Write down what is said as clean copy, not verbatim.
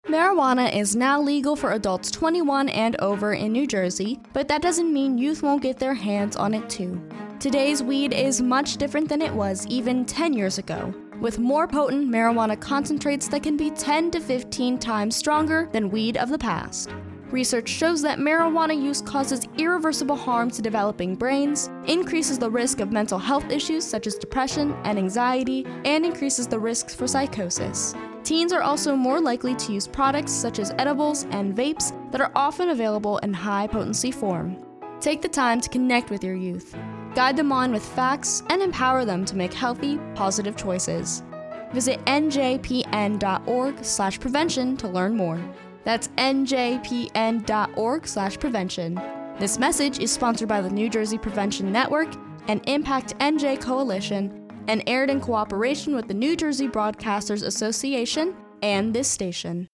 Marijuana is now legal for adults 21 and over in New Jersey, but that doesn't mean youth won't get their hands on it too. Today's weed is much different than it was even 10 years ago, with more potent marijuana concentrates that can be 10 to 15 times stronger than weed of the past. Research shows that marijuana use causes irreversible harm to developing brains, increases the risk of mental health issues such as depression and anxiety, and increases the risks for psychosis. Teens are also more likely to use products such as edibles and vapes that are often available in high-potency form. Take the time to connect with your youth. Guide them on with facts and empower them to make healthy, positive choices. Visit njpn.org/prevention to learn more. That's njpn.org/prevention. This message is sponsored by the New Jersey Prevention Network and Impact NJ Coalition, and aired in cooperation with the New Jersey Broadcasters Association and this station.